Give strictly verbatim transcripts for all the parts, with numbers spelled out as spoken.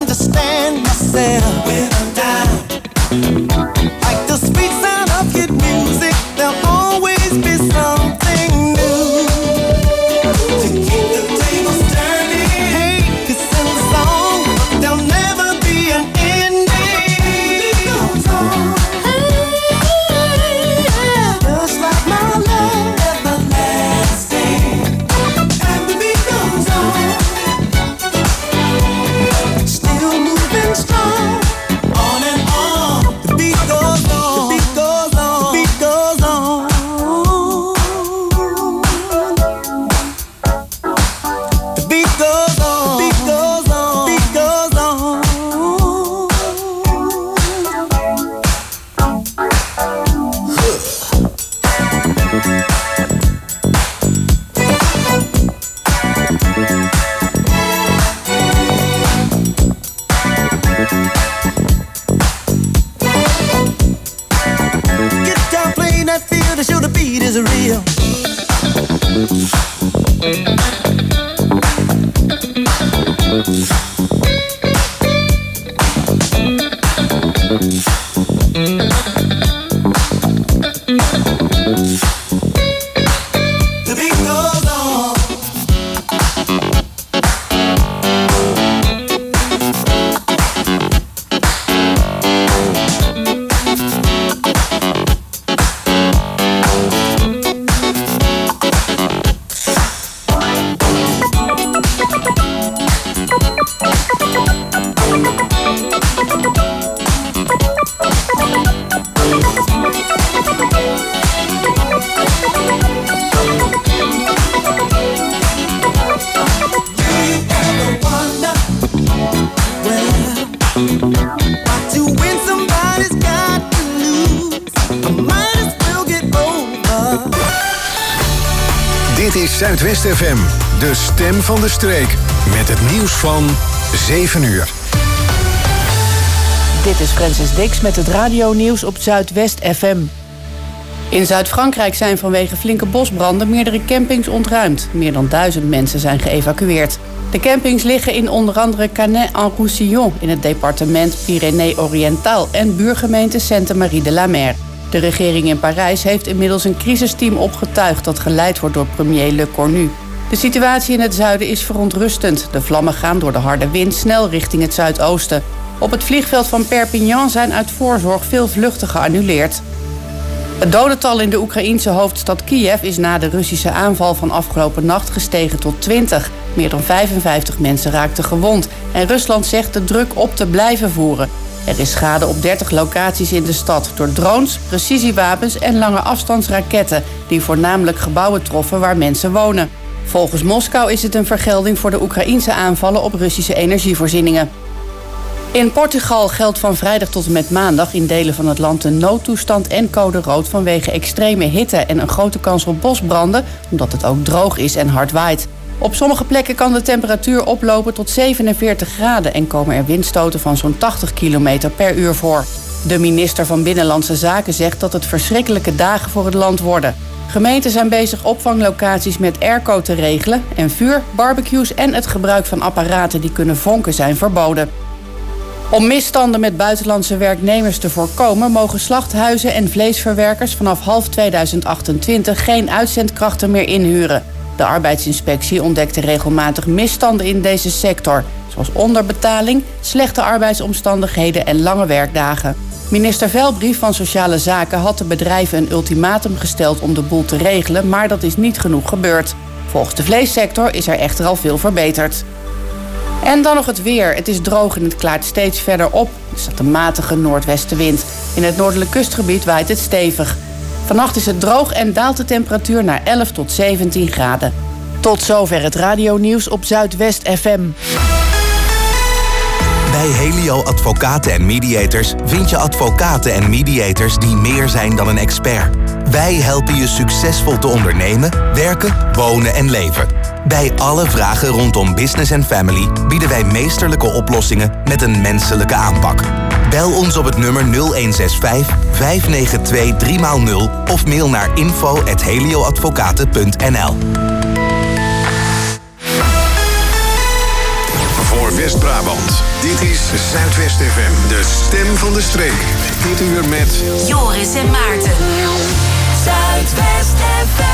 understand myself when I'm down. Like the sweet sound of good music, there'll always be something new to keep the tables turning. Hey, 'cause in the song there'll never be an ending. It goes on. Hey, yeah. Just like my love, everlasting. And the beat goes on. Still moving strong. On and on. The beat goes on. The beat goes on. The beat goes on. The beat goes on. The beat goes on. The beat goes on. Guitar playing that feel to show the beat is real. The beat goes on. To win somebody's got to lose. I might as well get over. Dit is Zuidwest F M, de stem van de streek. Met het nieuws van zeven uur. Dit is Francis Dix met het radionieuws op Zuidwest F M. In Zuid-Frankrijk zijn vanwege flinke bosbranden meerdere campings ontruimd. Meer dan duizend mensen zijn geëvacueerd. De campings liggen in onder andere Canet-en-Roussillon in het departement Pyrénées-Oriental en buurgemeente Sainte-Marie-de-la-Mer. De regering in Parijs heeft inmiddels een crisisteam opgetuigd dat geleid wordt door premier Le Cornu. De situatie in het zuiden is verontrustend. De vlammen gaan door de harde wind snel richting het zuidoosten. Op het vliegveld van Perpignan zijn uit voorzorg veel vluchten geannuleerd. Het dodental in de Oekraïense hoofdstad Kiev is na de Russische aanval van afgelopen nacht gestegen tot twintig. Meer dan vijfenvijftig mensen raakten gewond en Rusland zegt de druk op te blijven voeren. Er is schade op dertig locaties in de stad door drones, precisiewapens en lange afstandsraketten die voornamelijk gebouwen troffen waar mensen wonen. Volgens Moskou is het een vergelding voor de Oekraïense aanvallen op Russische energievoorzieningen. In Portugal geldt van vrijdag tot en met maandag in delen van het land een noodtoestand en code rood vanwege extreme hitte en een grote kans op bosbranden, omdat het ook droog is en hard waait. Op sommige plekken kan de temperatuur oplopen tot zevenenveertig graden en komen er windstoten van zo'n tachtig kilometer per uur voor. De minister van Binnenlandse Zaken zegt dat het verschrikkelijke dagen voor het land worden. Gemeenten zijn bezig opvanglocaties met airco te regelen en vuur, barbecues en het gebruik van apparaten die kunnen vonken zijn verboden. Om misstanden met buitenlandse werknemers te voorkomen, mogen slachthuizen en vleesverwerkers vanaf half tweeduizend achtentwintig geen uitzendkrachten meer inhuren. De arbeidsinspectie ontdekte regelmatig misstanden in deze sector, zoals onderbetaling, slechte arbeidsomstandigheden en lange werkdagen. Minister Velbrief van Sociale Zaken had de bedrijven een ultimatum gesteld om de boel te regelen, maar dat is niet genoeg gebeurd. Volgens de vleessector is er echter al veel verbeterd. En dan nog het weer. Het is droog en het klaart steeds verder op. Er staat een matige noordwestenwind. In het noordelijk kustgebied waait het stevig. Vannacht is het droog en daalt de temperatuur naar elf tot zeventien graden. Tot zover het radionieuws op Zuidwest F M. Bij Helio Advocaten en Mediators vind je advocaten en mediators die meer zijn dan een expert. Wij helpen je succesvol te ondernemen, werken, wonen en leven. Bij alle vragen rondom business en family bieden wij meesterlijke oplossingen met een menselijke aanpak. Bel ons op het nummer nul een zes vijf, vijf negen twee, drie nul of mail naar info at helioadvocaten punt n l. Voor voor West-Brabant. Dit is Zuidwest F M, de stem van de streek. Dit uur met Joris en Maarten. Zuidwest F M.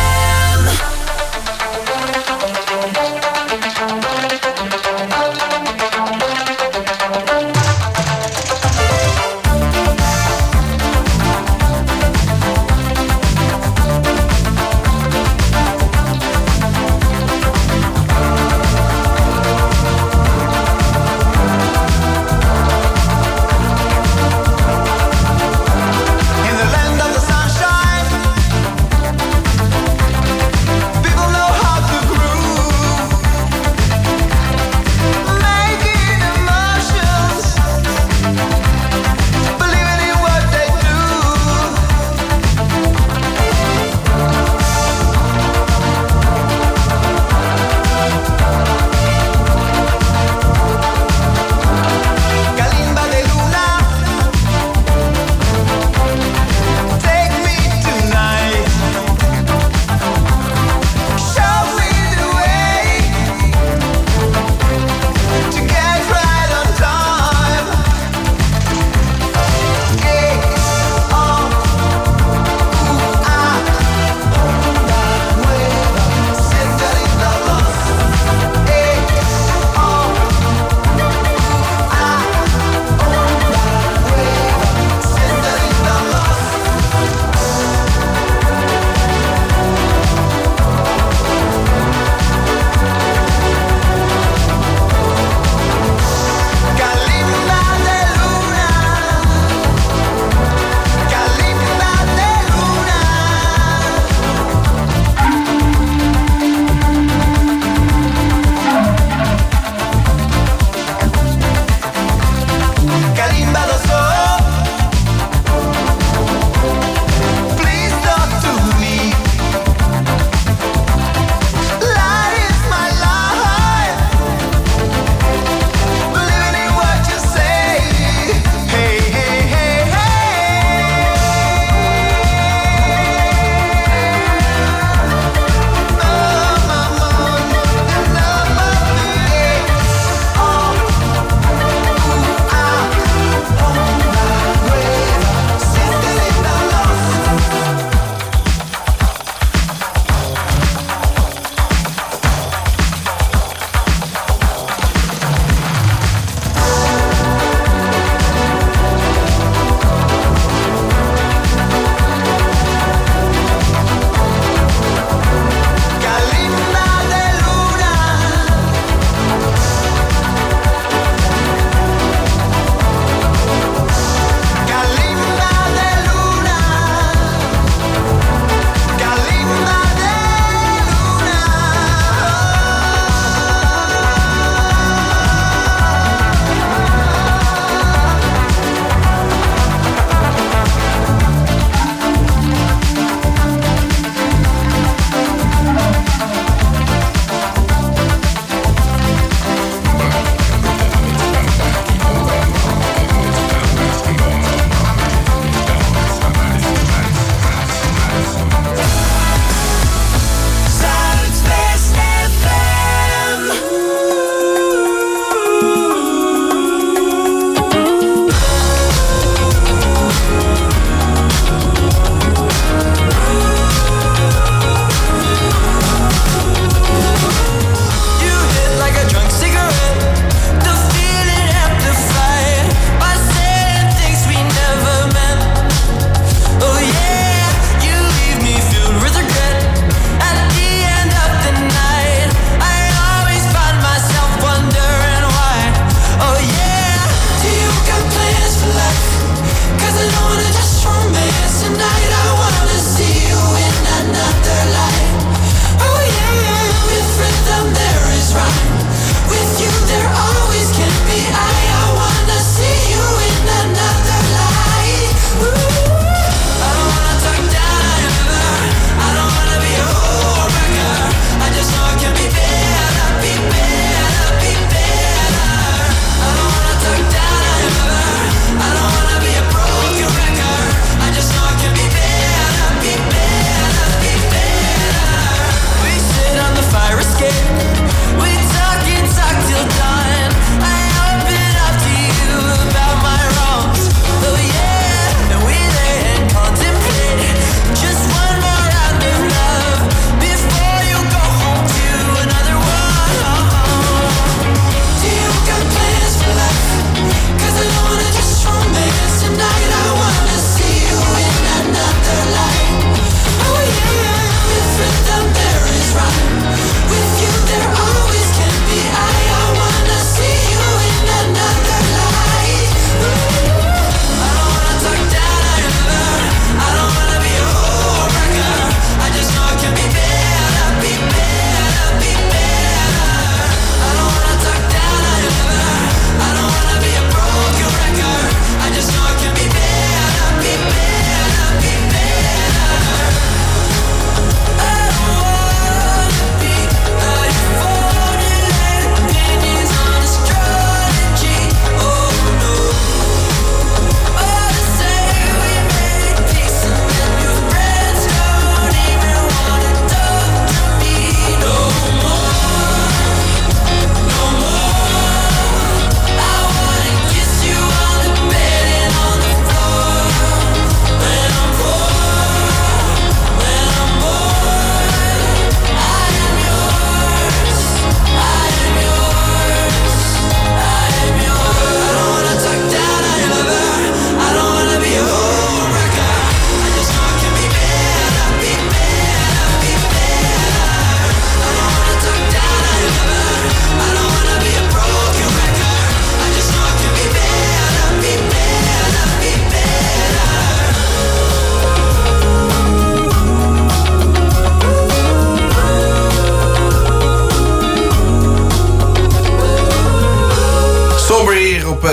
In the land of the sunshine,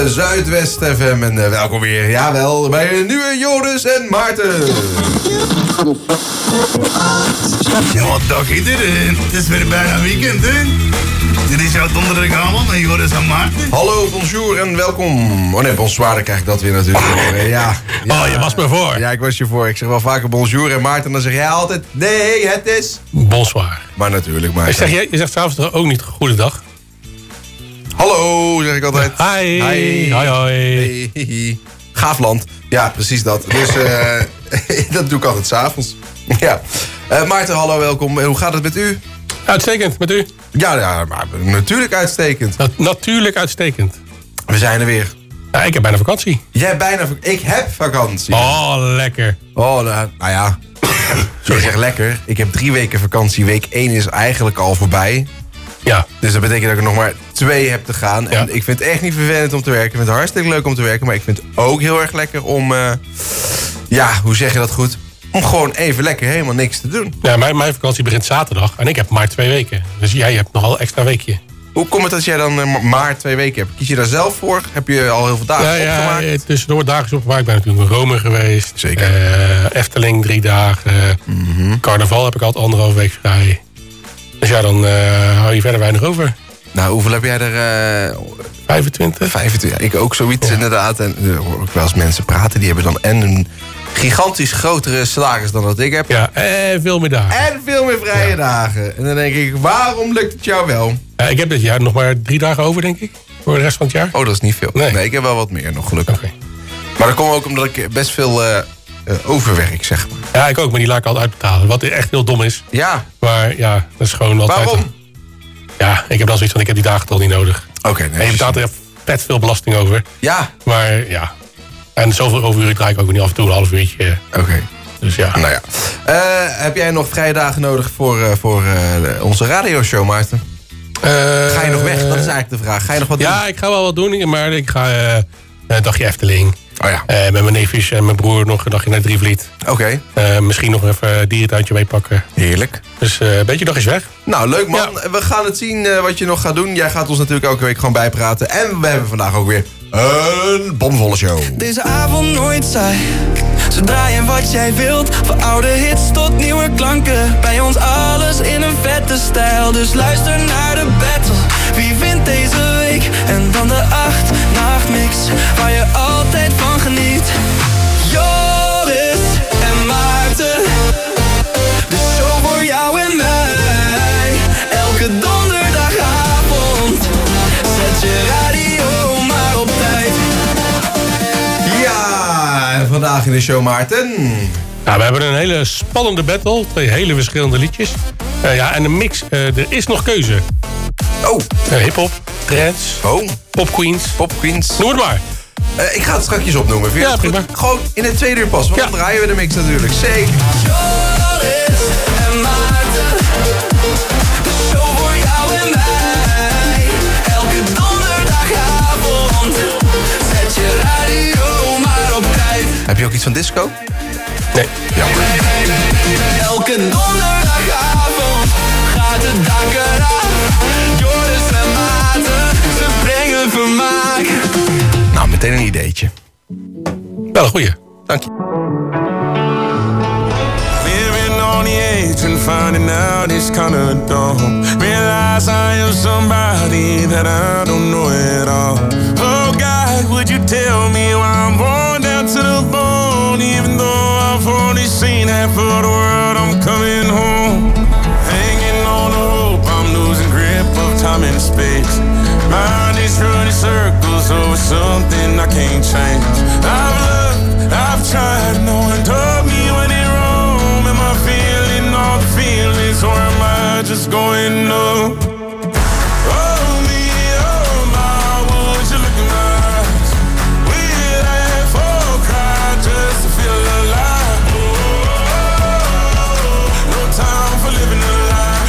Zuidwest F M en uh, welkom weer, jawel, bij een nieuwe Joris en Maarten. Ja, wat dag iedereen. Het is weer bijna weekend, hè? Dit is jouw donderdagavond met Joris en Maarten. Hallo, bonjour en welkom. Oh nee, bonsoir, dan krijg ik dat weer natuurlijk. Ja, ja. Oh, je was me voor. Ja, ik was je voor. Ik zeg wel vaker bonjour en Maarten, dan zeg jij altijd, nee, het is... Bonsoir. Maar natuurlijk, maar... Je zegt, je zegt s'avonds toch ook niet goedendag? Hallo, zeg ik altijd. Hi. Hi. Hoi, hoi. Hey. Gaafland. Ja, precies dat. Dus uh, dat doe ik altijd s'avonds. Ja. Uh, Maarten, hallo, welkom. Hoe gaat het met u? Uitstekend, met u? Ja, ja, maar natuurlijk uitstekend. Na- natuurlijk uitstekend. We zijn er weer. Ja, ik heb bijna vakantie. Jij hebt bijna vakantie. Ik heb vakantie. Oh, lekker. Oh, nou, nou ja. Zo zeg lekker. Ik heb drie weken vakantie. Week één is eigenlijk al voorbij. Ja. Dus dat betekent dat ik er nog maar twee heb te gaan. En Ja. ik vind het echt niet vervelend om te werken. Ik vind het hartstikke leuk om te werken. Maar ik vind het ook heel erg lekker om... Uh, ja, hoe zeg je dat goed? Om gewoon even lekker helemaal niks te doen. Ja, mijn, mijn vakantie begint zaterdag en ik heb maar twee weken. Dus jij hebt nogal een extra weekje. Hoe komt het dat jij dan uh, maar twee weken hebt? Kies je daar zelf voor? Heb je al heel veel dagen Ja, ja, opgemaakt? ja, tussendoor dagen opgemaakt. Ik ben natuurlijk in Rome geweest. Zeker. Uh, Efteling drie dagen. Mm-hmm. Carnaval heb ik altijd anderhalf week vrij. Dus ja, dan uh, hou je verder weinig over. Nou, hoeveel heb jij er? Uh, vijfentwintig? vijfentwintig. Ja, ik ook zoiets Ja. inderdaad. En uh, hoor ik wel eens mensen praten. Die hebben dan en een gigantisch grotere salaris dan dat ik heb. Ja, en veel meer dagen. En veel meer vrije Ja. dagen. En dan denk ik, waarom lukt het jou wel? Ja, ik heb dit jaar nog maar drie dagen over, denk ik. Voor de rest van het jaar. Oh, dat is niet veel. Nee. Nee, ik heb wel wat meer nog, gelukkig. Oké. Maar dat komt ook omdat ik best veel uh, uh, overwerk, zeg maar. Ja, ik ook, maar die laat ik altijd uitbetalen. Wat echt heel dom is. Ja, Maar ja, dat is gewoon altijd... waarom? Ja, ik heb dan zoiets van, ik heb die dagen toch niet nodig. Oké, okay, En nee. je betaalt er vet veel belasting over. Ja, Maar ja. En zoveel overuren draai ik ook niet, af en toe een half uurtje. oké. Okay. Dus ja. Nou ja. Uh, heb jij nog vrije dagen nodig voor, uh, voor uh, onze radioshow, Maarten? Uh, Ga je nog weg? Dat is eigenlijk de vraag. Ga je nog wat doen? Ja, ik ga wel wat doen, maar ik ga uh, een dagje Efteling. Oh ja. Uh, met mijn neefjes en mijn broer nog een dagje naar Drievliet. Oké. Okay. Uh, misschien nog even een dierentuintje meepakken. Heerlijk. Dus uh, een beetje dagjes weg. Nou, leuk man. Ja. We gaan het zien uh, wat je nog gaat doen. Jij gaat ons natuurlijk elke week gewoon bijpraten. En we hebben vandaag ook weer een bomvolle show. Deze avond nooit saai. Ze draaien wat jij wilt. Van oude hits tot nieuwe klanken. Bij ons alles in een vette stijl. Dus luister naar de battle. Wie wint deze week? En dan de acht nachtmix. Waar je altijd van geniet. Joris en Maarten. De show voor jou en mij. Elke donderdagavond. Zet je radio maar op tijd. Ja, en vandaag in de show, Maarten. Nou, we hebben een hele spannende battle. Twee hele verschillende liedjes. Uh, ja, en een mix. Uh, er is nog keuze. Oh. Uh, hip-hop, trance, Oh. pop queens. Pop Queens. Noem het maar. Uh, ik ga het straks opnoemen. Vind je Ja, dat goed? prima. Gewoon in het tweede uur pas. Want Ja. dan draaien we de mix natuurlijk. Zeker. Joris en Maarten. De show voor jou en mij. Elke donderdagavond. Zet je radio maar op tijd. Heb je ook iets van disco? Nee. Jammer. Elke donderdagavond gaat het dak eraf. Joris en Maarten, ze brengen vermaak. Nou, meteen een ideetje. Wel een goeie. Dank je. Living on the edge and finding out it's kinda dumb. Realize I am somebody that I don't know at all. Oh God, would you tell me why I'm worn down to the bone? Even though I've only seen half of the world, I'm coming home. Hanging on to hope, I'm losing grip of time and space. Mind is running circles over something I can't change. I've loved, I've tried, no one told me when it wrong. Am I feeling all the feelings, or am I just going up? Oh me, oh my, would you look in my eyes? We'd laugh or cry just to feel alive. Oh, no time for living a lie.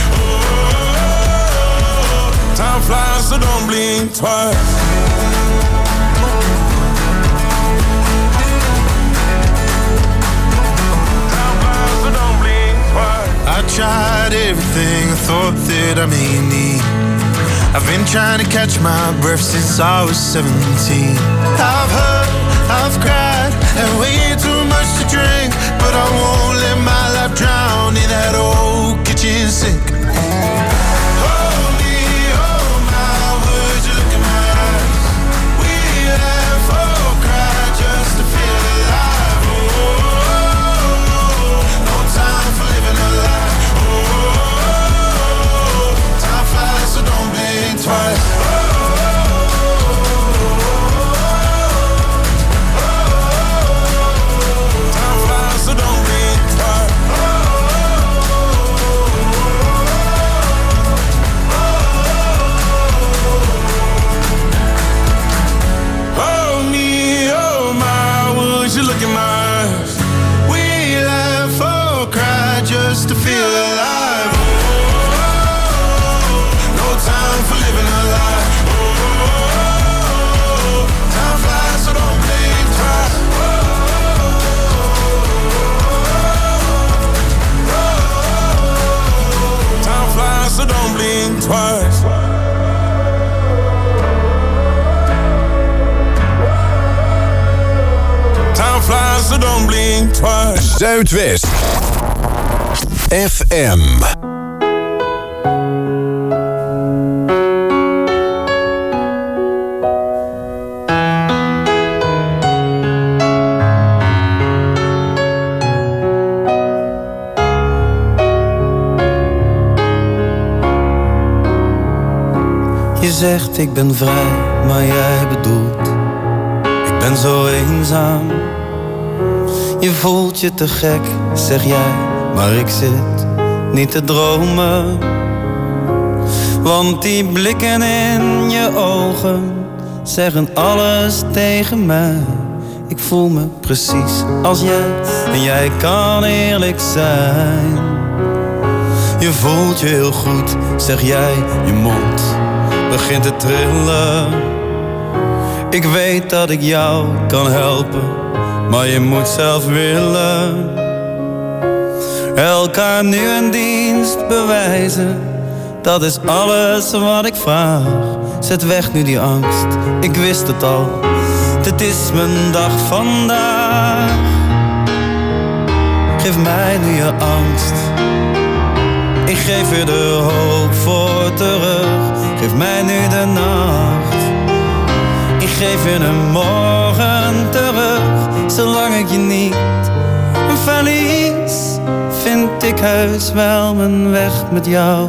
Oh, time flies, so don't blink twice. I tried everything I thought that I may need. I've been trying to catch catch my breath since I was seventeen. I've heard, I've cried, and way too much to drink, but I won't let my life drown in that old kitchen sink. Hold me, hold my words, you look in my eyes. We laugh or cry just to feel alive. Oh, no time for living a lie. Oh, time flies, so don't blink twice. Just to feel alive. Oh, no time for living a lie. Oh, time flies, so don't blink twice. Oh, time flies, so don't blink twice. Time flies, so don't blink twice. Zuidwest F M. Je zegt ik ben vrij, maar jij bedoelt ik ben zo eenzaam. Je voelt je te gek, zeg jij, maar ik zit niet te dromen. Want die blikken in je ogen zeggen alles tegen mij. Ik voel me precies als jij en jij kan eerlijk zijn. Je voelt je heel goed, zeg jij, je mond begint te trillen. Ik weet dat ik jou kan helpen, maar je moet zelf willen. Elkaar nu een dienst bewijzen, dat is alles wat ik vraag. Zet weg nu die angst, ik wist het al, dit is mijn dag vandaag. Geef mij nu je angst, ik geef je de hoop voor terug. Geef mij nu de nacht, ik geef je een morgen terug. Zolang ik je niet verlies, vind ik heus wel mijn weg met jou.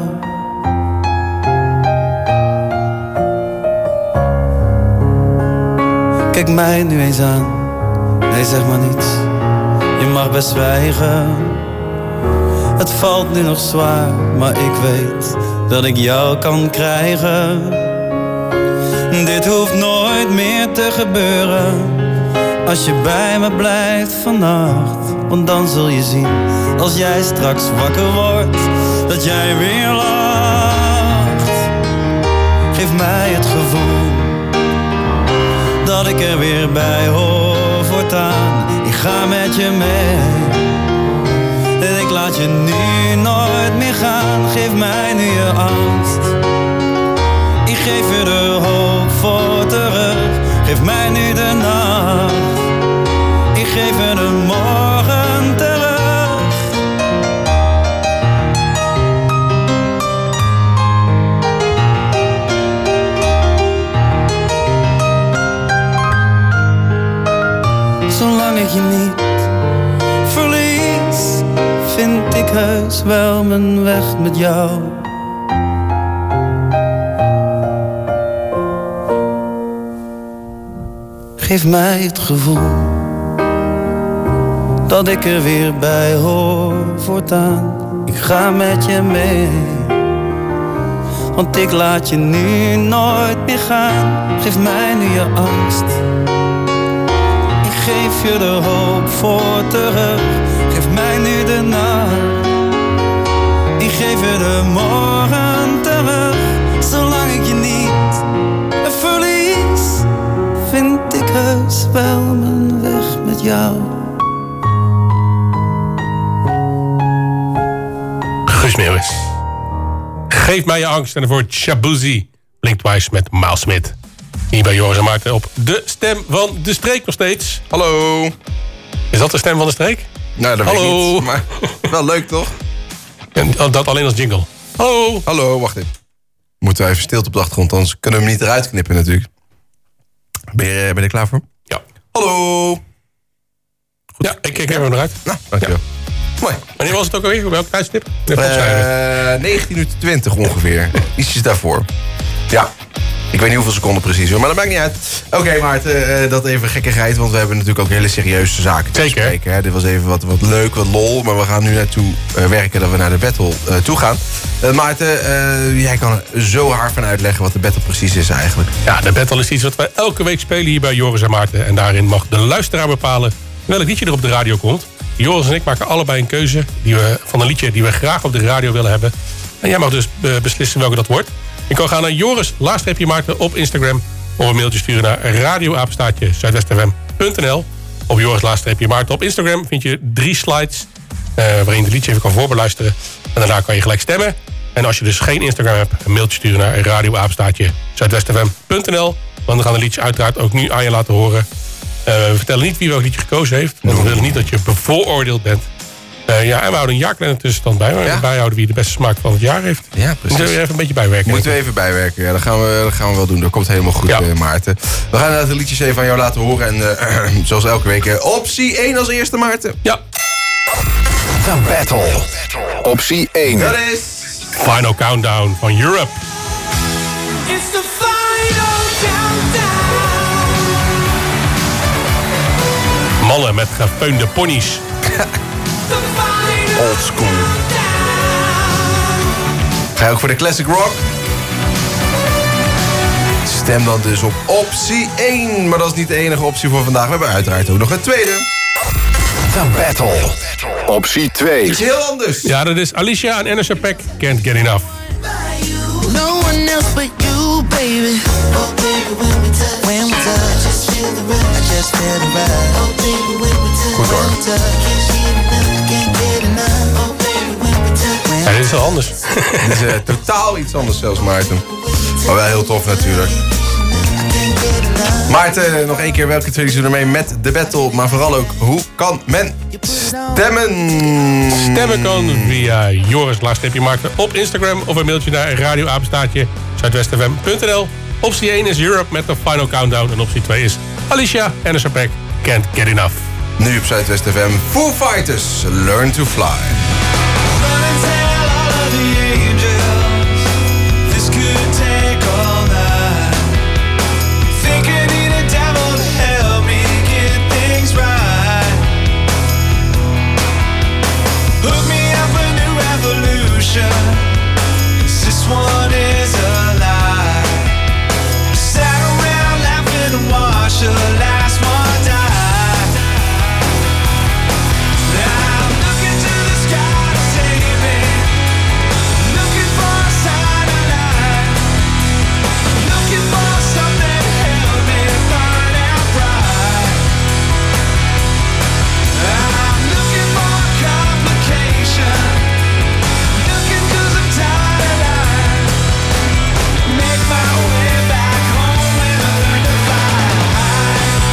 Kijk mij nu eens aan, nee zeg maar niets, je mag best zwijgen. Het valt nu nog zwaar, maar ik weet dat ik jou kan krijgen. Dit hoeft nooit meer te gebeuren, als je bij me blijft vannacht. Want dan zul je zien, als jij straks wakker wordt, dat jij weer lacht. Geef mij het gevoel dat ik er weer bij hoor voortaan. Ik ga met je mee en ik laat je nu nooit meer gaan. Geef mij nu je angst, ik geef je de hoop voor terug. Geef mij nu de nacht, ik geef je de morgen terug. Zolang ik je niet verlies, vind ik heus wel mijn weg met jou. Geef mij het gevoel dat ik er weer bij hoor voortaan. Ik ga met je mee, want ik laat je nu nooit meer gaan. Geef mij nu je angst, ik geef je de hoop voor terug. Geef mij nu de nacht, ik geef je de morgen terug. Zolang ik je niet verlies, vind ik heus wel mijn weg met jou. Guus Meeuwis. Geef mij je angst en ervoor Shabuzi. Blink Twice met Miles Smith. Hier bij Joris en Maarten op de stem van de streek nog steeds. Hallo. Is dat de stem van de streek? Nou, dat Hallo. weet ik niet, maar wel leuk toch? En dat alleen als jingle. Hallo. Hallo, wacht even. Moeten we even stilte op de achtergrond, anders kunnen we hem niet eruit knippen natuurlijk. Ben je, ben je er klaar voor? Ja. Hallo. Goed. Ja, ik kijk even eruit. Nou, dankjewel. Ja. Mooi. Wanneer was het ook alweer? Welk tijdstip? Uh, negentien uur twintig ongeveer. Ietsjes daarvoor. Ja. Ik weet niet hoeveel seconden precies hoor, maar dat maakt niet uit. Oké, okay, Maarten, uh, dat even gekkigheid, want we hebben natuurlijk ook hele serieuze zaken te Zeker. bespreken. Hè. Dit was even wat, wat leuk, wat lol, maar we gaan nu naartoe uh, werken dat we naar de battle uh, toe gaan. Uh, Maarten, uh, jij kan er zo hard van uitleggen wat de battle precies is eigenlijk. Ja, de battle is iets wat wij elke week spelen hier bij Joris en Maarten. En daarin mag de luisteraar bepalen welk liedje er op de radio komt. Joris en ik maken allebei een keuze die we, van een liedje die we graag op de radio willen hebben. En jij mag dus uh, beslissen welke dat wordt. Je kan gaan naar Joris, laagstreepje Maarten op Instagram. Of een mailtje sturen naar radioapenstaartje zuidwestfm punt n l. Op Joris, laagstreepje Maarten op Instagram vind je drie slides. Uh, waarin je het liedje even kan voorbeluisteren. En daarna kan je gelijk stemmen. En als je dus geen Instagram hebt, een mailtje sturen naar radioapenstaartje zuidwestfm punt n l. Want we gaan het liedje uiteraard ook nu aan je laten horen. Uh, we vertellen niet wie welk liedje gekozen heeft. Want we willen niet dat je bevooroordeeld bent. Uh, ja, en we houden een jaarkalender tussenstand bij. Maar ja. bijhouden wie de beste smaak van het jaar heeft. Ja, precies. Moeten we even een beetje bijwerken. Moeten we even bijwerken. Ja, dat gaan we, dat gaan we wel doen. Dat komt helemaal goed, ja. uh, Maarten. We gaan de liedjes even aan jou laten horen. En uh, zoals elke week, uh, optie één als eerste, Maarten. Ja. The Battle. Optie één. Dat is... Final Countdown van Europe. It's the final countdown. Mannen met gefeunde ponies. Old school. Ga je ook voor de classic rock? Stem dan dus op optie één. Maar dat is niet de enige optie voor vandaag. We hebben uiteraard ook nog een tweede. The Battle. Optie twee. Iets heel anders. Ja, dat is Alicia en Anderson .Paak. Can't Get Enough. No one else but you, baby. Oh, baby, when we touch, when we touch, I just feel the rush, I just feel the rush. Oh, baby, when we touch, Goed hoor. when we touch, can't get enough, oh, baby, when we touch. Ja, dit is wel anders. Dit is uh, totaal iets anders zelfs, Maarten. Maar wel heel tof natuurlijk. Maarten, nog één keer welke twee doen er mee met de battle. Maar vooral ook, hoe kan men stemmen? Stemmen kan via Joris laagstreepje Maarten op Instagram. Of een mailtje naar radioapenstaartje zuidwestfm punt n l. Optie één is Europe met de Final Countdown. En optie twee is Alicia, Anderson .Paak, Can't Get Enough. Nu op Zuidwest F M, Foo Fighters, Learn to Fly. This one is a lie. Sat around laughing and watched the last one die. Now I'm looking to the sky to save me. Looking for a sign of life. Looking for something to help me burn out bright. I'm looking for a complication. Make my way back home and learn to fly.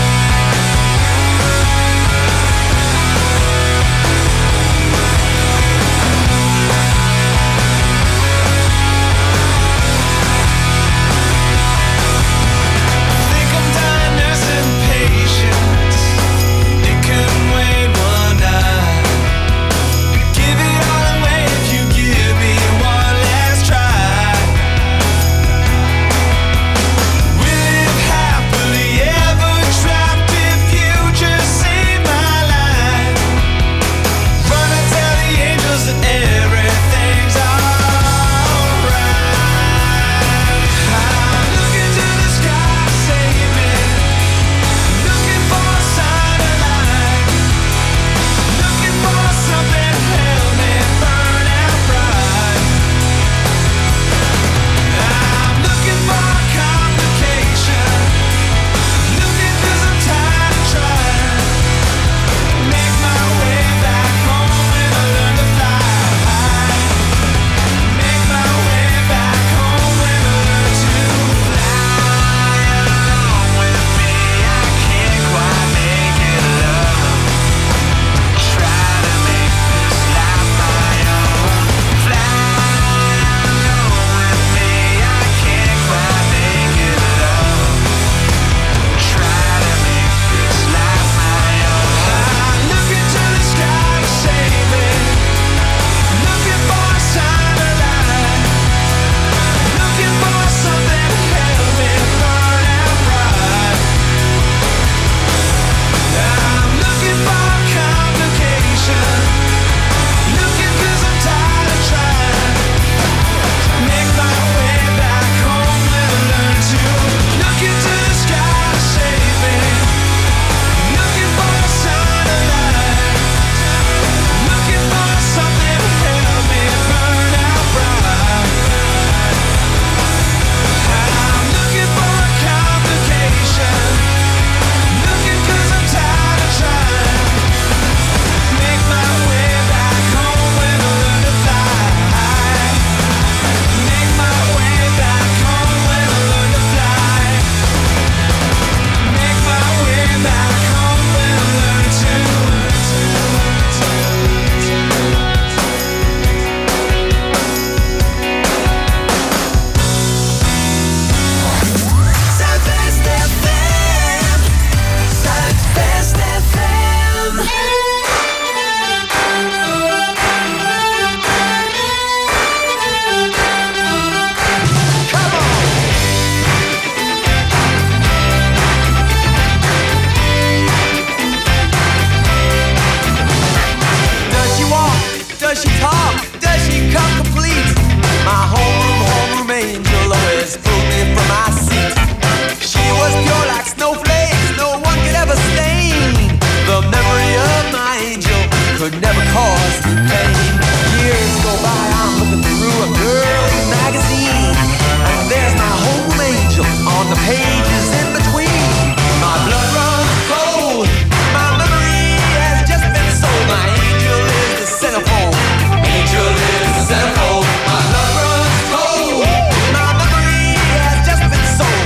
could never cause pain. Years go by, I'm looking through a girl's magazine, and there's my home angel on the pages in between. My blood runs cold, my memory has just been sold. My angel is the centerfold, angel is the centerfold. My blood runs cold, my memory has just been sold.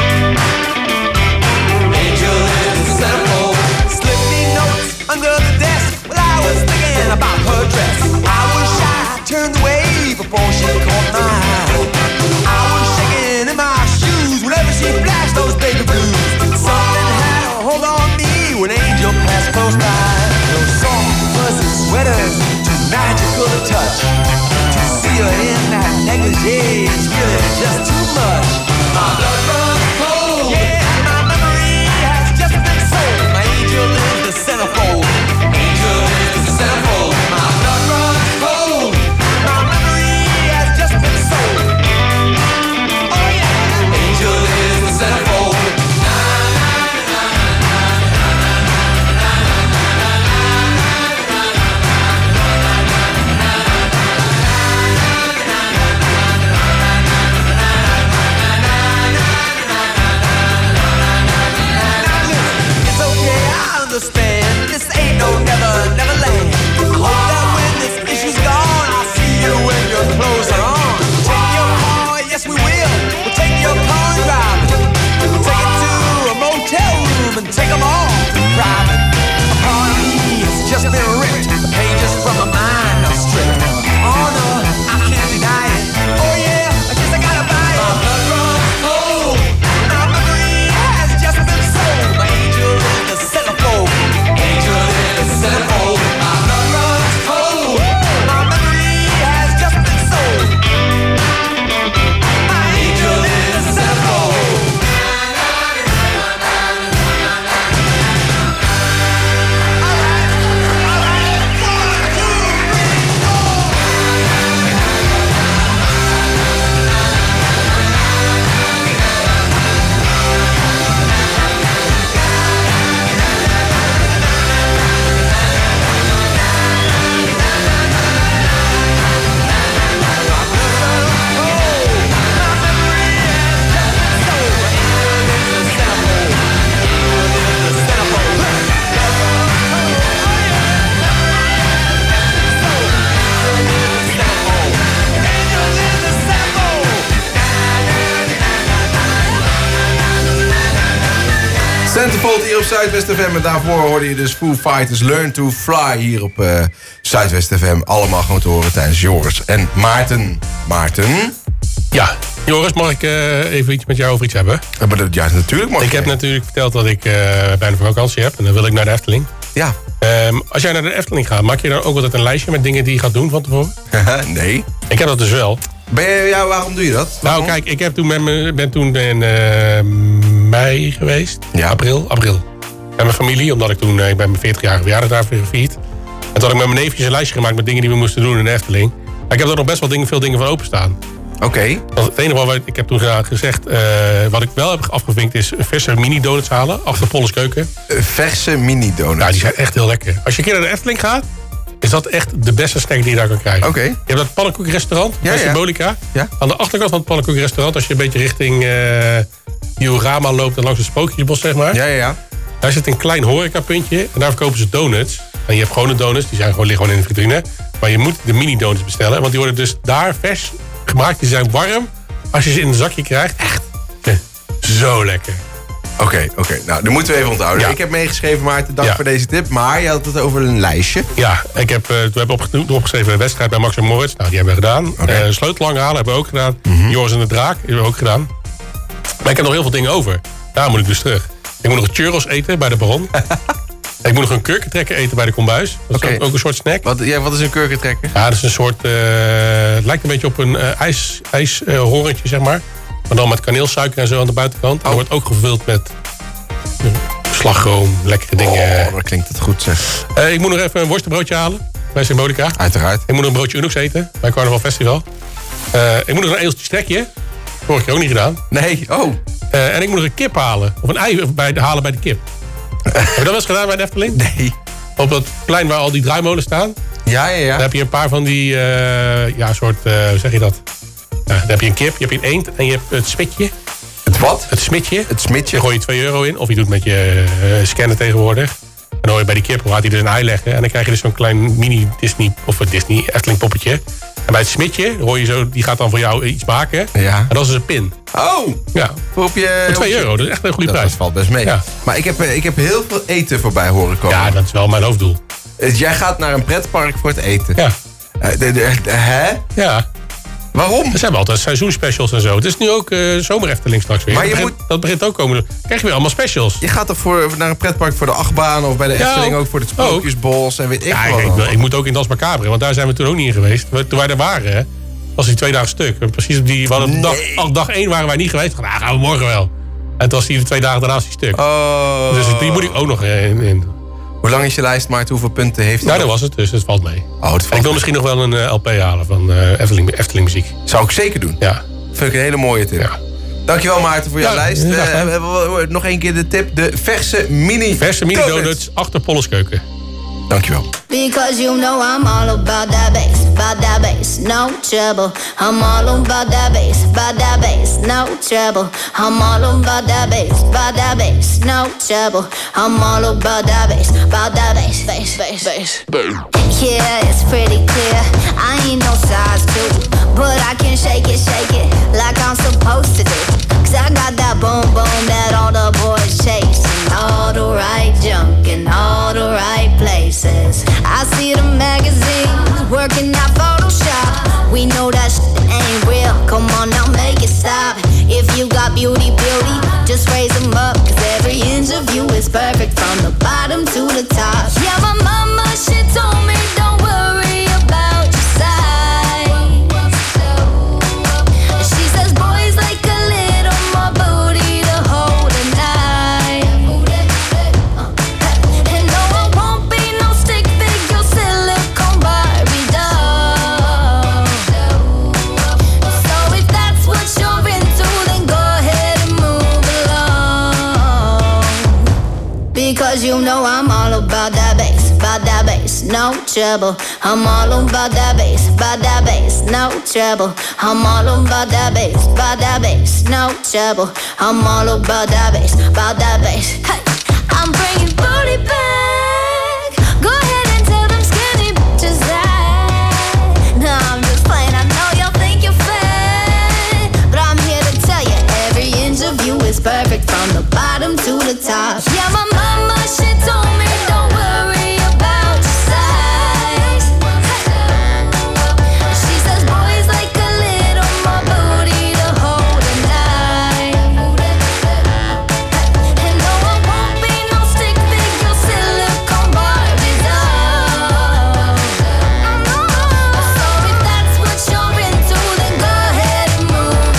Angel is the centerfold. Slip me notes under the desk while I was thinking about her dress. I was shy, turned away before she caught my eye. I was shaking in my shoes whenever she flashed those baby blues. Something had a hold on me when Angel passed close by. Those soft fuzzy sweaters, too magical to touch. To see her in that negligee is really just too much. My blood runs cold, yeah, my memory has just been sold. My angel is the centerfold, angel is the centerfold. My blood runs cold, my memory has just been sold. Oh yeah, angel is the centerfold. It's okay, I understand. This ain't no never, never land. I hope that when this issue's gone, I'll see you when your clothes are on. Take your car, yes we will. We'll take your car and drive it. We'll take it to a motel room and take them all private. A part of me has just been ripped. The pages from my mind are stripped. Oh no, I can't deny it. Oh yeah, I guess I gotta buy it. My blood runs cold. My memory has just been sold. My angel is the centerfold. Angel is the centerfold. My blood runs cold. My memory has just been sold. My angel is the centerfold. Centerfold hier op Zuidwest F M. En daarvoor hoorde je dus Foo Fighters Learn to Fly hier op uh, Zuidwest F M. Allemaal gewoon te horen tijdens Joris en Maarten. Maarten? Ja, Joris, mag ik uh, even iets met jou over iets hebben? Ja, maar dat, ja natuurlijk mag Ik heb natuurlijk verteld dat ik uh, bijna vakantie heb. En dan wil ik naar de Efteling. Ja. Um, als jij naar de Efteling gaat, maak je dan ook altijd een lijstje met dingen die je gaat doen van tevoren? Nee. Ik heb dat dus wel. Ben je, ja, waarom doe je dat? Waarom? Nou kijk, ik heb toen met me, ben toen in uh, mei geweest. Ja. April, april. Met mijn familie, omdat ik toen, uh, ik ben mijn veertigjarige verjaardag daar gevierd. En toen had ik met mijn neefjes een lijstje gemaakt met dingen die we moesten doen in de Efteling. Maar ik heb er nog best wel dingen, veel dingen van openstaan. Oké. Okay. Het enige wat ik heb toen gezegd, uh, wat ik wel heb afgevinkt, is verse mini-donuts halen. Achter Polles Keuken. Uh, verse mini-donuts? Ja, die zijn echt heel lekker. Als je een keer naar de Efteling gaat, is dat echt de beste snack die je daar kan krijgen. Oké. Okay. Je hebt dat pannenkoekrestaurant, ja, Symbolica. Ja. Ja. Aan de achterkant van het pannenkoekrestaurant, als je een beetje richting uh, Diorama loopt en langs het Sprookjesbos, zeg maar. Ja, ja, ja. Daar zit een klein horecapuntje en daar verkopen ze donuts. En je hebt gewone donuts, die zijn gewoon, liggen gewoon in de vitrine. Maar je moet de mini-donuts bestellen, want die worden dus daar vers gemaakt. Die zijn warm. Als je ze in een zakje krijgt, echt eh, zo lekker. Oké, okay, oké. Okay. Nou, dat moeten we even onthouden. Ja. Ik heb meegeschreven, Maarten, dank ja. voor deze tip. Maar je had het over een lijstje. Ja, ik heb, uh, we hebben opge- opgeschreven een wedstrijd bij Max en Moritz. Nou, die hebben we gedaan. Okay. Uh, sleutellang halen hebben we ook gedaan. Mm-hmm. Joris en de Draak hebben we ook gedaan. Maar ik heb nog heel veel dingen over. Daar moet ik dus terug. Ik moet nog churros eten bij de Baron. Ik moet nog een kurkentrekker eten bij de Kombuis. Dat is okay. ook, ook een soort snack. Wat, ja, wat is een kurkentrekker? Ja, dat is een soort... Uh, het lijkt een beetje op een uh, ijs, ijshorentje, uh, zeg maar. Maar dan met kaneelsuiker en zo aan de buitenkant. Oh. Dat wordt ook gevuld met uh, slagroom, lekkere dingen. Oh, dat klinkt het goed, zeg. Uh, ik moet nog even een worstenbroodje halen bij Symbolica. Uiteraard. Ik moet nog een broodje Unox eten bij Carnaval Festival. Uh, ik moet nog een edeltje strekje. Vorige keer ook niet gedaan. Nee, oh. Uh, en ik moet nog een kip halen. Of een ei bij, halen bij de kip. Heb je dat wel eens gedaan bij de Efteling? Nee. op dat plein waar al die draaimolens staan. Ja, ja, ja. Dan heb je een paar van die, uh, ja, soort, uh, hoe zeg je dat? Ja, dan heb je een kip, je hebt een eend en je hebt het smitje. Het wat? Het smitje. Het smitje. Daar gooi je twee euro in, of je doet met je uh, scanner tegenwoordig. En dan hoor je bij die kip, laat hij dus een ei leggen. En dan krijg je dus zo'n klein mini Disney, of een Disney Efteling poppetje. En bij het smitje hoor je zo, die gaat dan voor jou iets maken. Ja. En dat is dus een pin. Oh! Ja. Voor op je, voor twee euro, dat is echt een goede dat, prijs. Dat valt best mee. Ja. Maar ik heb, ik heb heel veel eten voorbij horen komen. Ja, dat is wel mijn hoofddoel. Jij gaat naar een pretpark voor het eten. Ja. Uh, de, de, de, hè? Ja. Waarom? Er zijn altijd seizoenspecials en zo. Het is nu ook uh, zomer Efteling straks weer. Maar je dat, begint, moet... dat begint ook komen. Dan krijg je weer allemaal specials. Je gaat toch voor, naar een pretpark voor de achtbaan of bij de ja, Efteling ook voor het Sprookjesbos en weet ik ja, wat. Ik, ik, ik moet ook in Das Macabre, want daar zijn we toen ook niet in geweest. Toen wij er waren, hè, was die twee dagen stuk. Precies op die, we hadden nee. dag, dag één waren wij niet geweest. Nou, gaan we morgen wel. En toen was die de twee dagen daarnaast die stuk. Oh. Dus die moet ik ook nog in. in. Hoe lang is je lijst, Maarten? Hoeveel punten heeft het? Nou, dat was het, dus het valt mee. Oh, het valt ik wil mee. misschien nog wel een uh, L P halen van uh, Efteling, Efteling muziek. Zou ik zeker doen. Ja. Vind ik een hele mooie tip. Ja. Dankjewel, Maarten, voor jouw ja, lijst. Ja, uh, nog één keer de tip. De verse mini Verse mini donuts, donuts achter Polles Keuken. Dankjewel. Because you know I'm all about that bass, about that bass, no trouble. I'm all about that bass, about that bass, no trouble. I'm all about that bass, about that bass, no trouble. I'm all about that bass, about that bass, bass, bass, bass. Yeah, it's pretty clear. I ain't no size two, but I can shake it, shake it like I'm supposed to do. Cause I got that boom boom that all the boys chase, and all the right junk in all the right places. I see the magazines working out Photoshop. We know that shit ain't real. Come on now, make it stop. If you got beauty, beauty, just raise them up. Cause every inch of you is perfect from the bottom to the top. Yeah, my mama, she told me don't worry about your size. She says boys like a little more booty to hold at night. And no, I won't be no stick figure silicone Barbie doll. So if that's what you're into, then go ahead and move along. Because you know I'm all about that bass, about that bass, no trouble. I'm all about that bass, about that bass, no trouble. I'm all about that bass, about that bass, no trouble. I'm all about that bass, about that bass. Hey, I'm bringing booty back. Go ahead and tell them skinny bitches that. No, I'm just playing. I know y'all think you're fat, but I'm here to tell you every inch of you is perfect from the bottom to the top. Yeah, my mama, she told me don't worry about your size. She says boys like a little more booty to hold at night. And no, I won't be no stick figure silicone Barbie doll. So if that's what you're into, then go ahead and move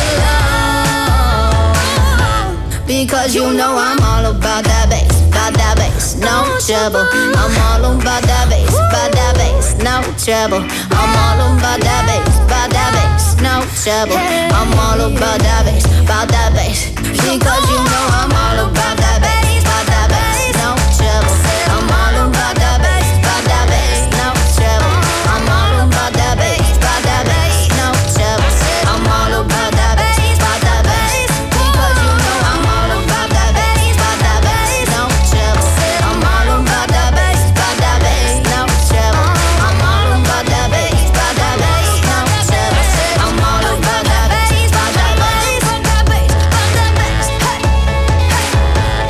along. Because you know I'm all about that bass, about that bass, no trouble. I'm all about that bass, about that bass, no trouble. I'm all about that bass, about that bass, no trouble. I'm all about that bass, about that bass. Because you know I'm all about that bass, about that bass, no trouble. I'm all about that bass, about that bass, no trouble. I'm all about that bass, about that bass, no trouble. I'm all about that bass, about that bass. Because you know I'm all about that bass, about that bass, no trouble. I'm all about that bass, about that bass, no trouble. I'm all about that bass, about that bass, no trouble. I'm all about that bass, about that bass, about that bass, about that bass. Hey, hey.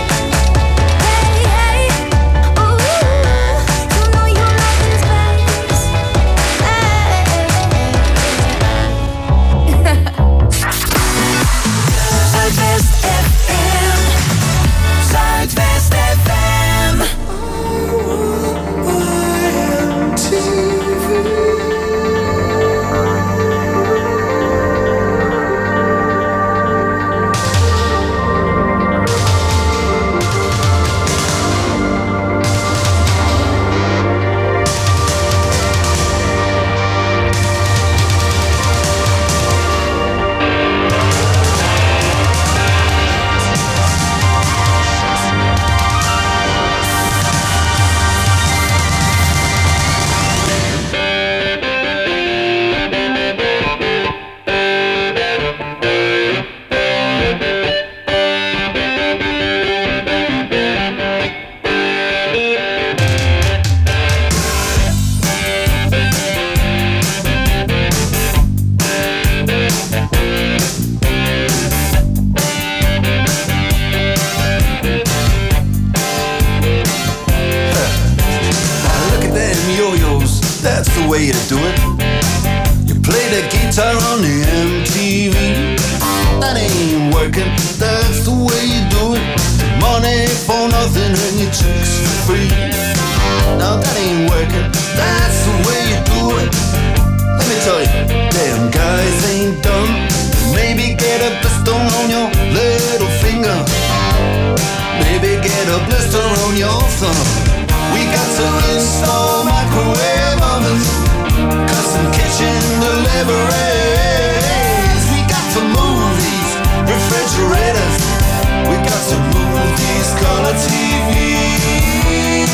the way you do it. You play the guitar on the M T V. That ain't working, that's the way you do it. Money for nothing and your chicks for free. Now that ain't working, that's the way you do it. Let me tell you, damn guys ain't dumb. Maybe get a blister on your little finger. Maybe get a blister on your thumb. We got to install microwave ovens, custom kitchen deliveries. We got to move these refrigerators. We got to move these color T Vs.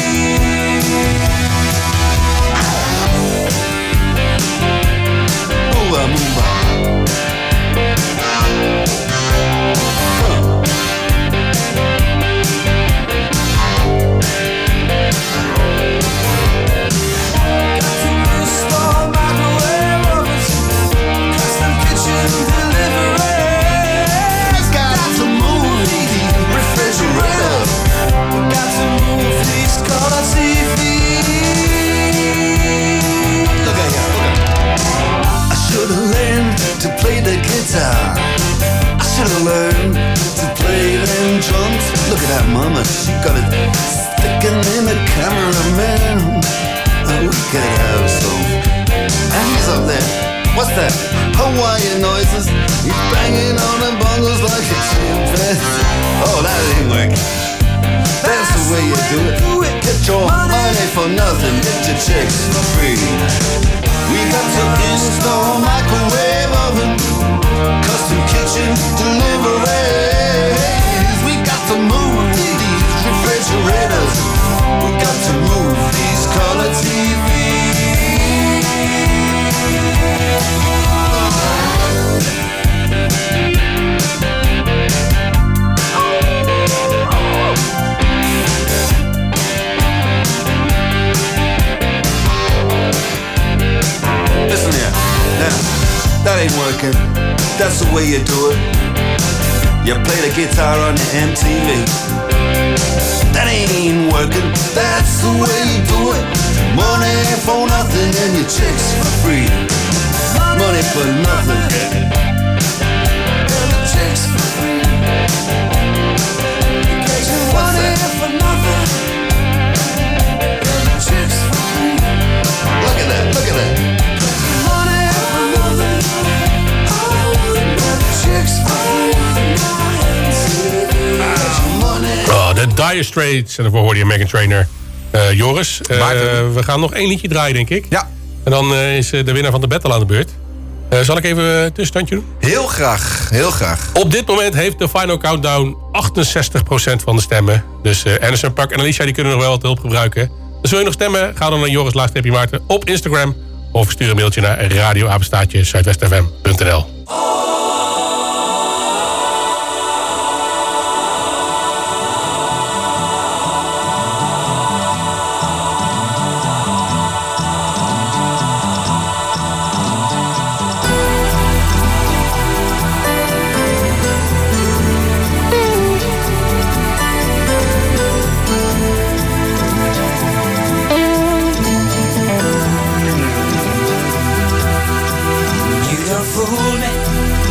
Move on, move on. To play the guitar, I should've learned to play them drums. Look at that mama, she got it sticking in the cameraman. Oh, we could have some. And he's up there, what's that? Hawaiian noises. He's banging on the bongos like a chimpanzee. Oh, that ain't working. That's the way you do it. Get your money for nothing, get your chicks for free. We got to install microwave oven, custom kitchen deliveries. We got to move these refrigerators. We got to move these color T Listen here, now, that ain't working. That's the way you do it. You play the guitar on the M T V. That ain't working. That's the way you do it. Money for nothing and your chicks for free. Money for nothing and your chicks for free. What's that? For nothing and your chicks for free. Look at that, look at that. Oh, de Dire Straits. En daarvoor hoorde je Meghan Trainor. Uh, Joris, uh, we gaan nog één liedje draaien, denk ik. Ja. En dan uh, is de winnaar van de battle aan de beurt. Uh, zal ik even een tussenstandje doen? Heel graag, heel graag. Op dit moment heeft de Final Countdown achtenzestig procent van de stemmen. Dus uh, Anderson, Paak en Alicia die kunnen nog wel wat hulp gebruiken. Dus wil je nog stemmen? Ga dan naar Joris Laagstreepje Maarten op Instagram. Of stuur een mailtje naar radioapenstaatje zuidwest f m punt n l. Fool me.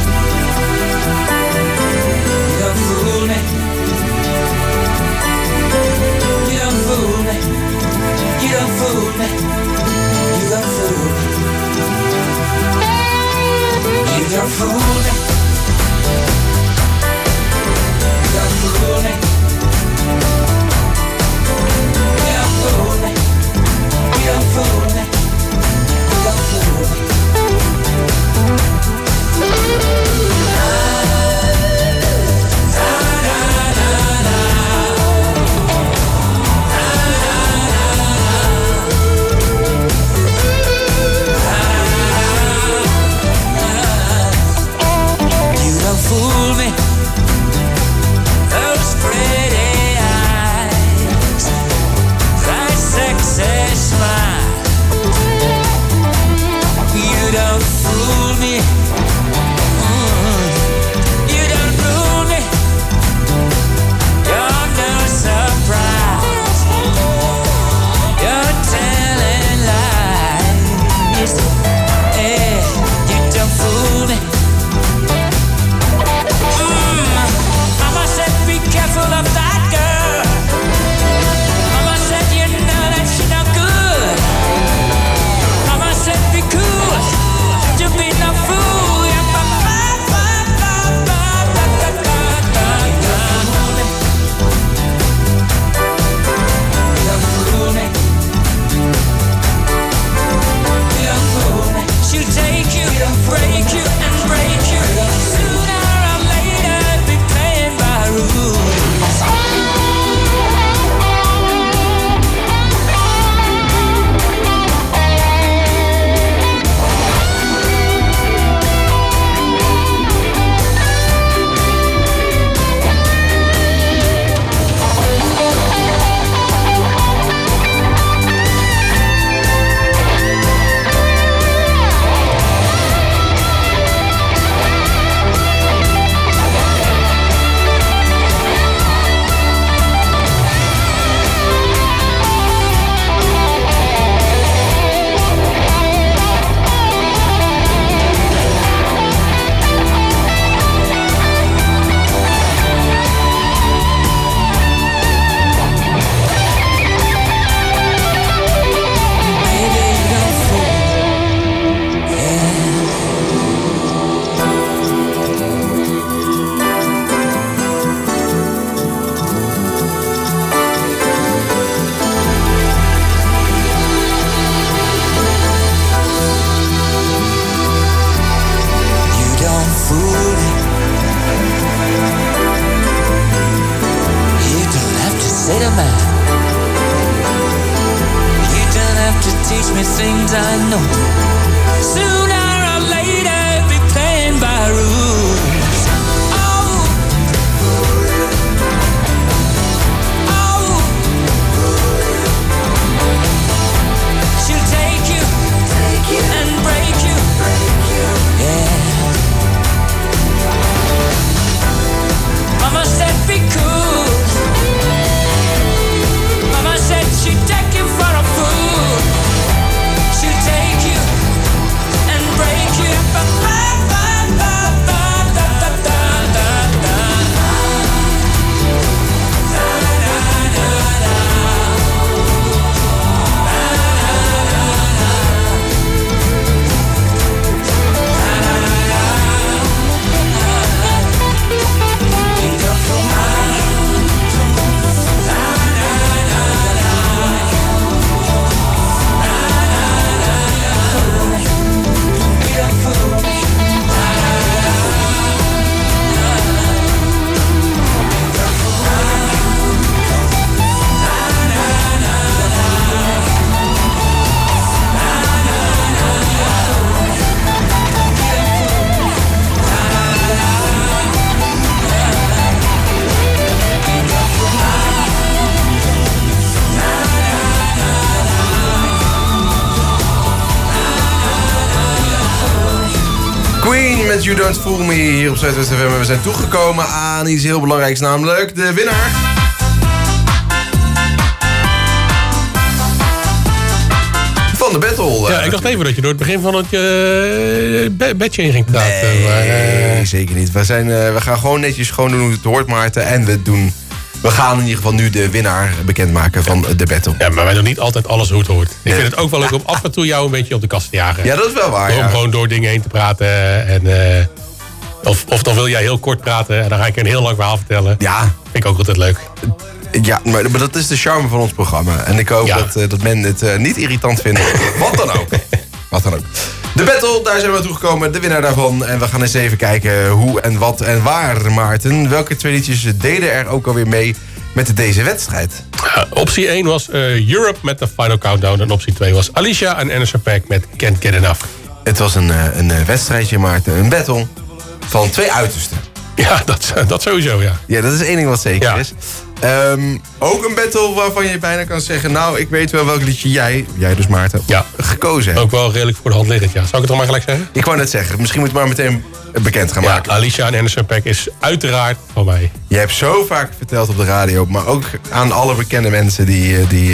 have to teach me things I know. Sooner or later, be playing by rules. Oh, oh, she'll take you, take you and break you, break you. Yeah. Mama said be cool. Mama said she'd take you for a fool. She'll take you and break you. Ba, ba, ba, ba, ba, da, da, da, da, da. Da, da, da, da. Queen met You Don't Fool Me hier op Zuidwest F M. En we zijn toegekomen aan iets heel belangrijks, namelijk de winnaar. Van de battle. Ja, ik dacht even dat je door het begin van het uh, bedje in ging praten. Nee, maar, uh... zeker niet. We, zijn, uh, we gaan gewoon netjes gewoon doen hoe het hoort, Maarten. En we doen... We gaan in ieder geval nu de winnaar bekendmaken van de battle. Ja, maar wij doen niet altijd alles hoe het hoort. Ik ja. vind het ook wel leuk om af en toe jou een beetje op de kast te jagen. Ja, dat is wel waar. Om ja. gewoon door dingen heen te praten. En, uh, of, of dan wil jij heel kort praten en dan ga ik een heel lang verhaal vertellen. Ja. Vind ik ook altijd leuk. Ja, maar, maar dat is de charme van ons programma. En ik hoop ja. dat, uh, dat men het uh, niet irritant vinden. Wat dan ook. Wat dan ook. De battle, daar zijn we naartoe gekomen. De winnaar daarvan. En we gaan eens even kijken hoe en wat en waar, Maarten. Welke twee liedjes deden er ook alweer mee met deze wedstrijd? Uh, optie één was uh, Europe met de Final Countdown. En optie twee was Alicia en Anderson .Paak met Can't Get Enough. Het was een, een wedstrijdje, Maarten. Een battle van twee uitersten. Ja, dat, dat sowieso, ja. Ja, dat is één ding wat zeker ja. is. Um, ook een battle waarvan je bijna kan zeggen... nou, ik weet wel welk liedje jij, jij dus Maarten, ja. gekozen hebt. Ook wel redelijk voor de hand liggend, ja. Zou ik het toch maar gelijk zeggen? Ik wou net zeggen, misschien moet je maar meteen bekend gaan ja, maken. Alicia en Anderson .Paak is uiteraard van mij. Je hebt zo vaak verteld op de radio... maar ook aan alle bekende mensen die... die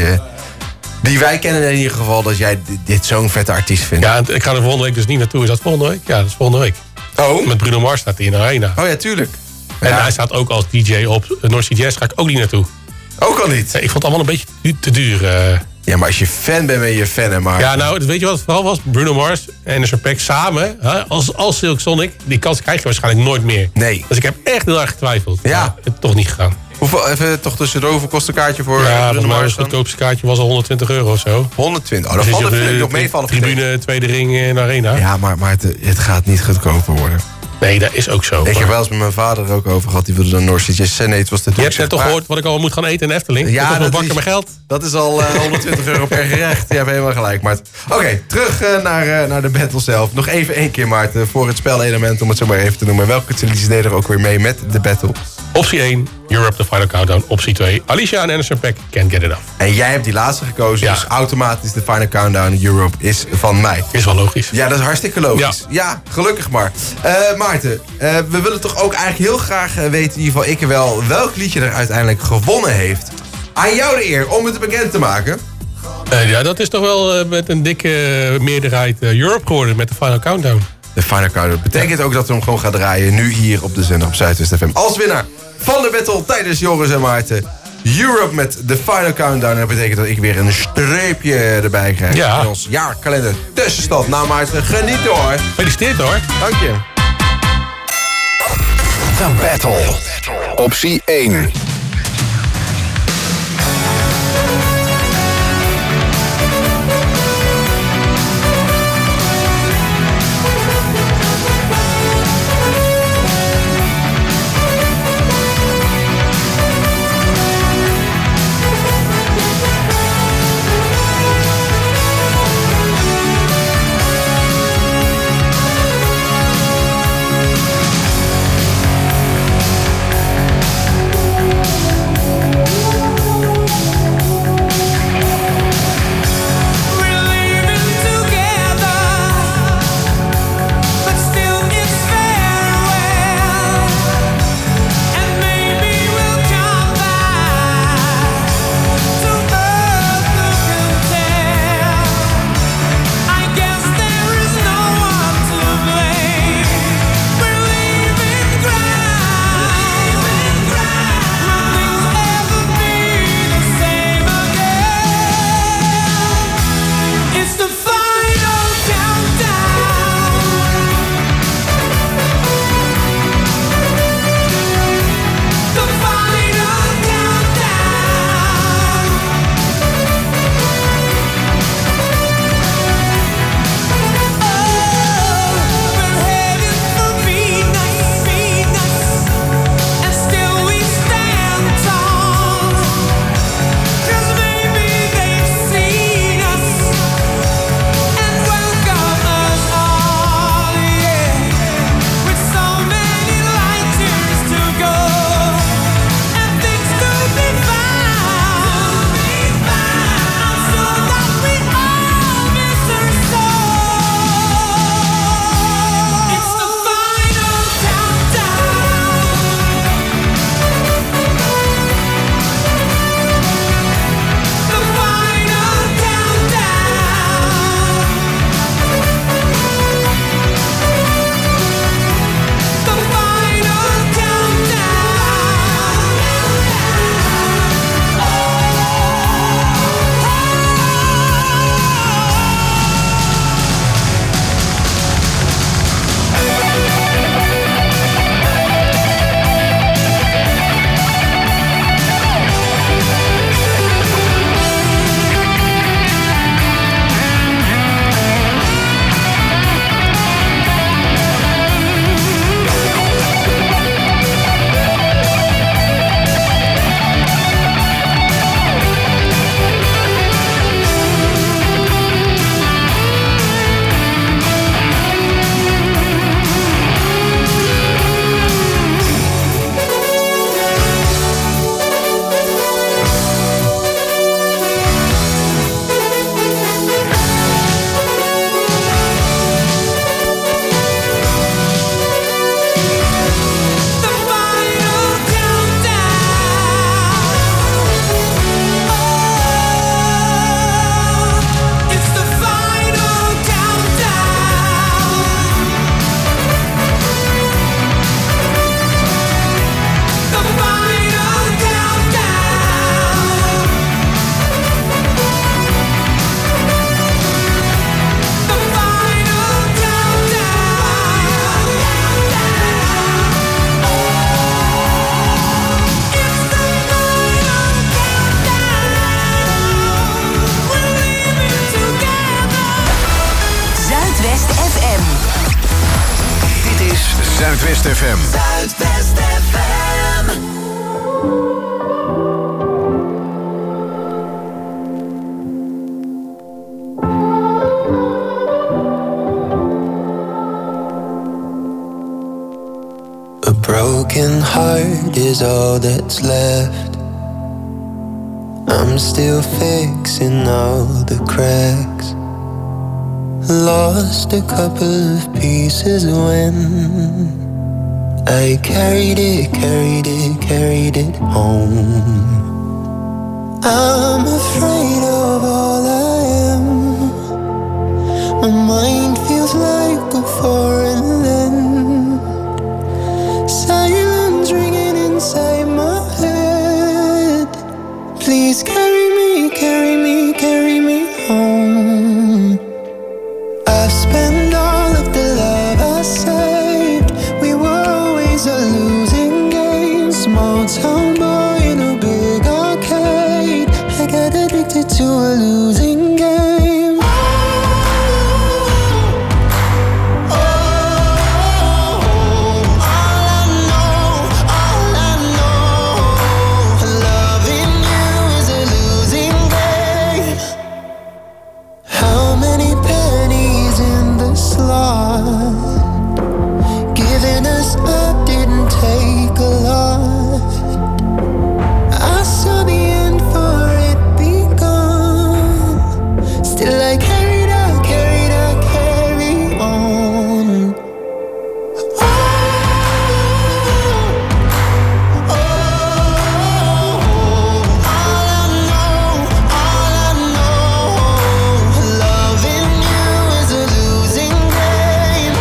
Die wij kennen in ieder geval, dat jij dit zo'n vette artiest vindt. Ja, ik ga er volgende week dus niet naartoe. Is dat volgende week? Ja, dat is volgende week. Oh? Met Bruno Mars staat hij in de arena. Oh ja, tuurlijk. En ja. hij staat ook als D J op North Sea Jazz. Ga ik ook niet naartoe. Ook al niet? Ja, ik vond het allemaal een beetje te duur. Uh. Ja, maar als je fan bent, ben je fan, hè, maar... Ja, nou, weet je wat het vooral was? Bruno Mars en Anderson .Paak samen, hè, als, als Silk Sonic, die kans krijg je waarschijnlijk nooit meer. Nee. Dus ik heb echt heel erg getwijfeld. Ja. Maar het is toch niet gegaan. Hoeveel, even toch tussendoor, hoeveel kost een kaartje voor ja, Bruno Mars? Het goedkoopste kaartje was al honderdtwintig euro of zo. honderdtwintig? Oh, dat valt er nog meevallen. Tribune, tweede ring in de arena. Ja, maar, maar het, het gaat niet goedkoper worden. Nee, dat is ook zo. Ik maar... heb wel eens met mijn vader ook over gehad. Die wilde dan North Sea Jazz. Nee, het was de Je hebt net toch gehoord wat ik al moet gaan eten in de Efteling? Ja, dat, dat, dat is mijn geld. Dat is al uh, honderdtwintig euro per gerecht. Je hebt helemaal gelijk, Maarten. Oké, okay, terug uh, naar, uh, naar de battle zelf. Nog even één keer, Maarten, voor het spelelement, om het zo maar even te noemen. Welke liedjes deden er ook weer mee met de battle? Optie één, Europe, The Final Countdown. Optie twee, Alicia en Anderson .Paak, Can't Get Enough. En jij hebt die laatste gekozen, ja. Dus automatisch de Final Countdown Europe is van mij. Is wel logisch. Ja, dat is hartstikke logisch. Ja, ja gelukkig maar. Uh, Maarten, uh, we willen toch ook eigenlijk heel graag uh, weten, in ieder geval ik wel, welk liedje er uiteindelijk gewonnen heeft. Aan jou de eer om het bekend te maken. Uh, ja, dat is toch wel uh, met een dikke uh, meerderheid uh, Europe geworden met de Final Countdown. De Final Countdown betekent ook dat we hem gewoon gaan draaien nu hier op de zender op Zuidwest F M. Als winnaar van de battle tijdens Joris en Maarten. Europe met de Final Countdown. En dat betekent dat ik weer een streepje erbij krijg. Ja. In ons jaarkalender tussenstand. Nou Maarten, geniet hoor. Gefeliciteerd hoor. Dank je. The Battle. Optie één. Zuidwest F M. Zuidwest F M. A broken heart is all that's left. I'm still fixing all the cracks. Lost a couple of pieces when I carried it, carried it, carried it home. I'm afraid of all I am. My mind feels like a foreign land. Silence ringing inside my head. Please carry me, carry me, carry me home. I've spent all of the love I saved. We were always a losing game. Small town boy in a big arcade. I got addicted to a losing game. Giving us up didn't take a lot. I saw the end for it begun. Still I carried out, carried out, carry on. Oh, oh, all I know, all I know, loving you is a losing game.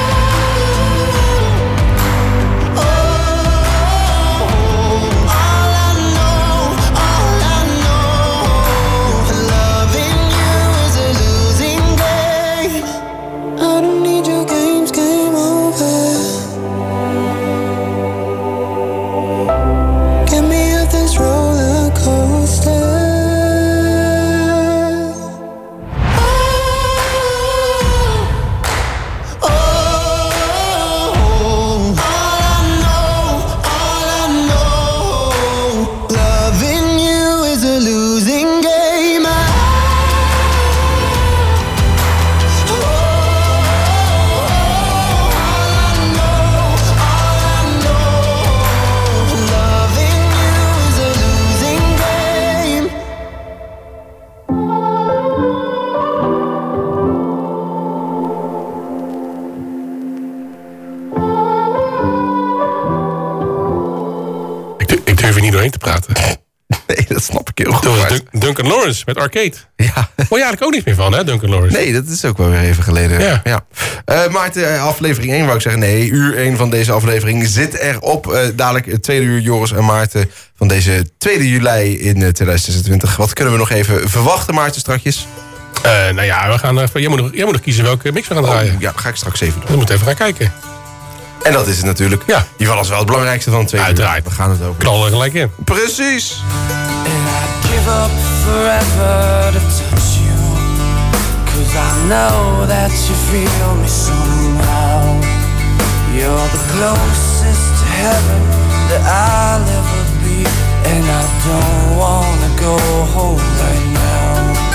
Te praten. Nee, dat snap ik heel goed. Dat was Dun- Duncan Lawrence met Arcade. Ja. Hoor je eigenlijk ook niet meer van, hè, Duncan Lawrence? Nee, dat is ook wel weer even geleden. Ja. ja. Uh, Maarten, aflevering één wou ik zeggen. Nee, uur één van deze aflevering zit erop. Uh, dadelijk het tweede uur Joris en Maarten van deze tweede juli in uh, twintig zesentwintig. Wat kunnen we nog even verwachten, Maarten, strakjes? Uh, nou ja, we gaan, uh, jij, moet nog, jij moet nog kiezen welke mix we gaan draaien. Oh, ja, dat ga ik straks even doen. We moeten even gaan kijken. En dat is het natuurlijk. Ja. Die was wel het belangrijkste van het tweede Uiteraard. uur. We gaan het over. Knallen er gelijk in. Precies. Give up forever to touch you, 'cause I know that you feel me somehow. You're the closest to heaven that I'll ever be, and I don't wanna go home right now.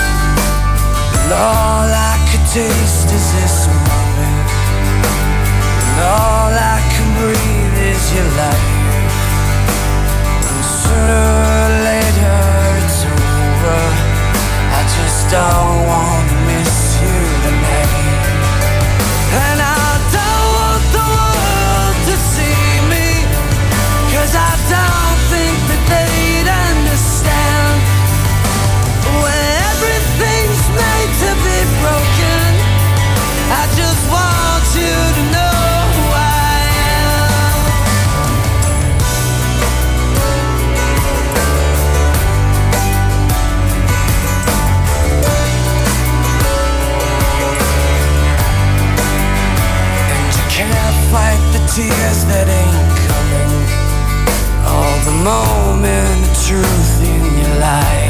And all I could taste is this moment, and all I can breathe is your life. And sooner or later it's over. I just don't wanna miss you tonight. And I don't want the world to see me, 'cause I don't think that they'd understand. When everything's made to be broken, I just want you to know who I am. And you can't fight the tears that ain't coming, all the moment of truth in your life.